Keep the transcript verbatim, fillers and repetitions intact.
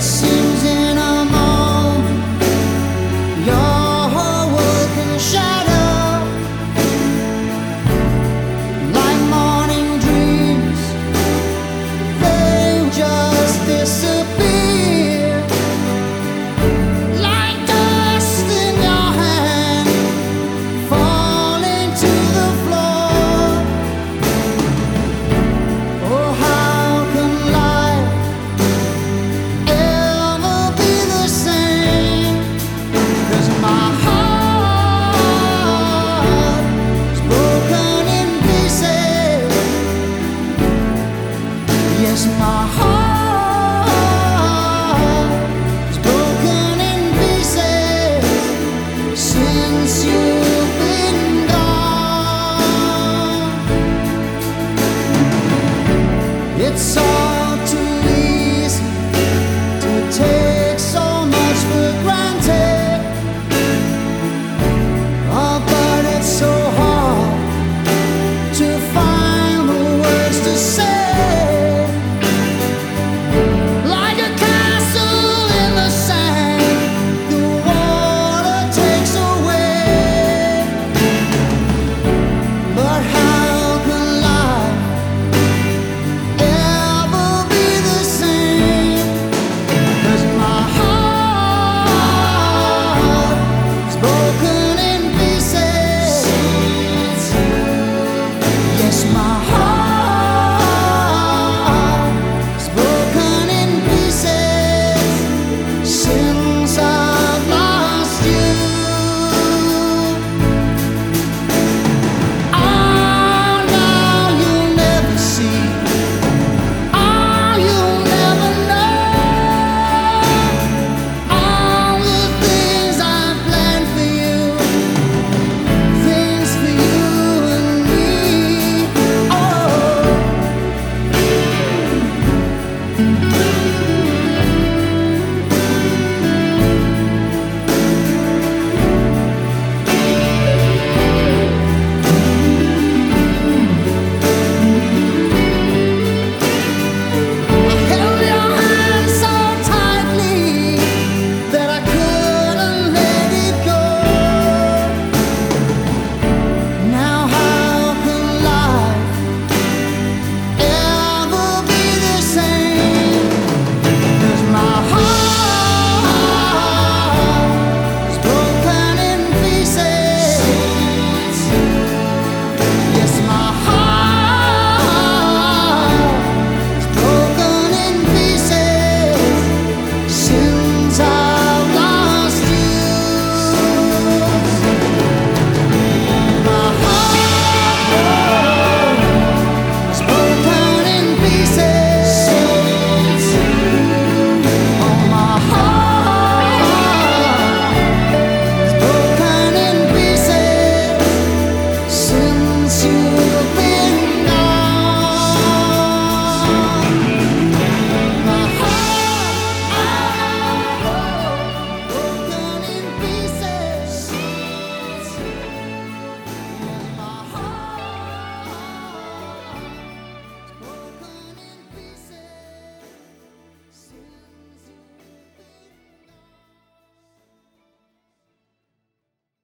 It seems in a moment your whole world can shatter, like morning dreams. They just disappear, like dust in your hand falling to the floor. Oh, how can life ever be the same? 'Cause my heart is broken in pieces. Yes, my heart is broken in pieces since you've been gone. It's all